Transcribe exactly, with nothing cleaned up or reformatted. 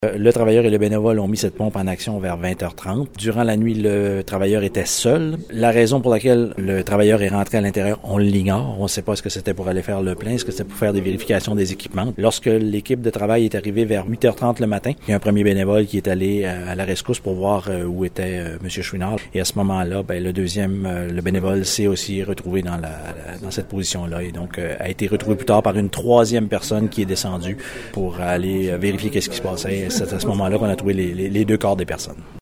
Le travailleur et le bénévole ont mis cette pompe en action vers vingt heures trente. Durant la nuit, le travailleur était seul. La raison pour laquelle le travailleur est rentré à l'intérieur, on l'ignore. On ne sait pas ce que c'était pour aller faire le plein, est-ce que c'était pour faire des vérifications des équipements. Lorsque l'équipe de travail est arrivée vers huit heures trente le matin, il y a un premier bénévole qui est allé à la rescousse pour voir où était M. Chouinard. Et à ce moment-là, ben, le deuxième, le bénévole, s'est aussi retrouvé dans, la, dans cette position-là et donc a été retrouvé plus tard par une troisième personne qui est descendue pour aller vérifier qu'est-ce qui se passait. C'est à ce moment-là qu'on a trouvé les, les, les deux corps des personnes.